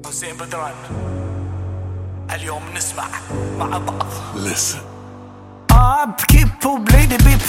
حسين بدران. اليوم نسمع مع بعض. Listen. بكيب وبليدي بيب.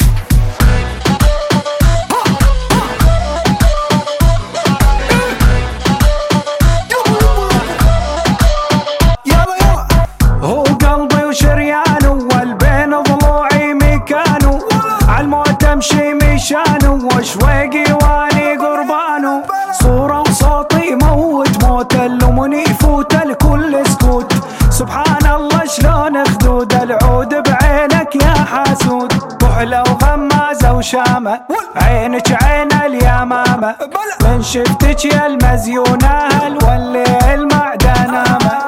هو قلبي وشريانه والبين ضلوعي مكانه، عالموت امشي مشانه وشويقي واني قربانه. صورة وصوتي موت موت اللمن يفوت الكل سكوت. سبحان الله شلون خدود العود بعينك يا حاسود. كحلة وغمازة وشامة عينك عين اليمامة، من شفتك يا المزيونة والليل معدنامة.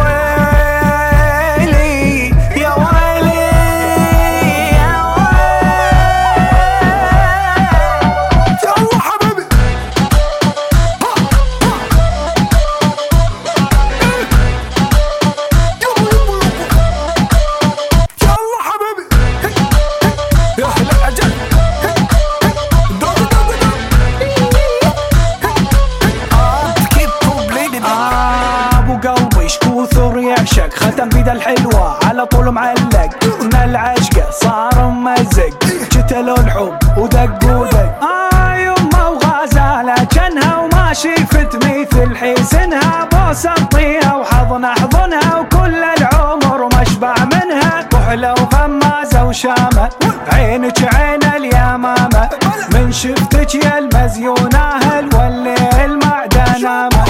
كوثر يعشق ختم بيده الحلوة على طول معلق، من العشقة صار ممزق جتلو الحب ودق ودق. يمه وغازالة جنها وما شفت مثل حسنها، بوسة نطيها وحضن احضنها وكل العمر مشبع منها. كحلة وغمازة وشامة عينك عين اليمامة، من شفتك يا المزيونة والليل معدنامة.